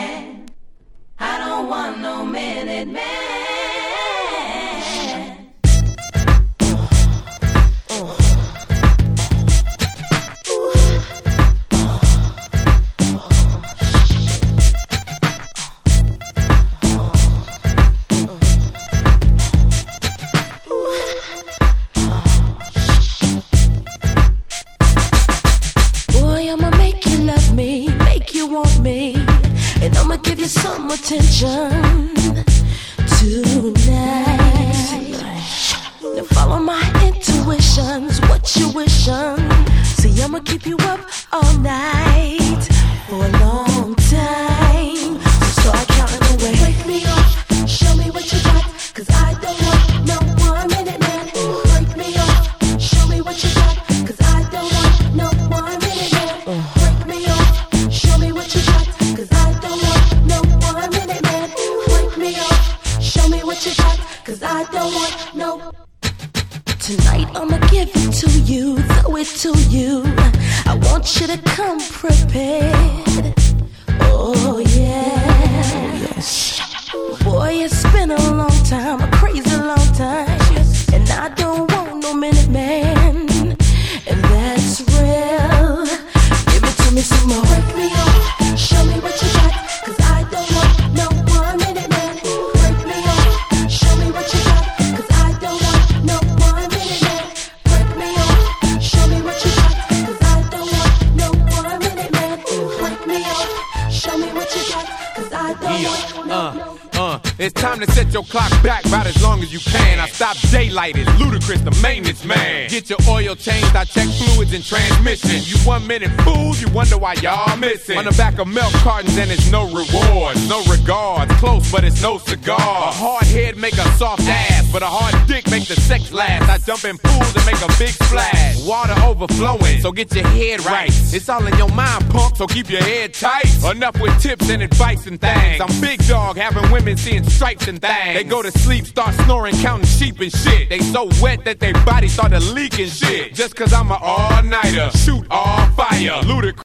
man. I don't want no minute man. Want me, and I'ma give you some attention tonight. Now follow my intuitions, what you wishin'. See, I'ma keep you up all night for a long time. So start counting away. Wake me up, show me what you got, 'cause I don't want no 1 minute man. Wake me up, show me what you got, 'cause I don't want no 1 minute man. Wake me up, show me what you got, 'cause I don't want no 1 minute man. Wake me up, show me what you got, 'cause I don't want no. Tonight I'ma give it to you, throw it to you. I want you to come prepared. Oh yeah, yes. Boy, it's been a long time, a crazy long time, and I don't want no minute man, and that's real. Give it to me some more. Wake me up, show me what you got, 'cause I don't want no 1 minute man. Wake me up, show me what you got, 'cause I don't want no 1 minute man. Wake me up, show me what you got, 'cause I don't want no 1 minute man. Wake me up, show me what you got, 'cause I don't want no. It's time to set your clock back about as long as you can. I stop daylight, it's Ludacris, the maintenance man. Get your oil changed, I check fluids and transmission. You 1 minute fools, you wonder why y'all missing. On the back of milk cartons and it's no rewards, no regards. Close, but it's no cigar. A hard head make a soft ass, but a hard dick make the sex last. I jump in pools and make a big splash. Water overflowing, so get your head right. It's all in your mind, punk, so keep your head tight. Enough with tips and advice and things. I'm big dog, having women seeing stripes and things. They go to sleep, start snoring, counting sheep and shit. They so wet that their body started leaking shit. Just 'cause I'm an all-nighter, shoot all fire. Ludacris.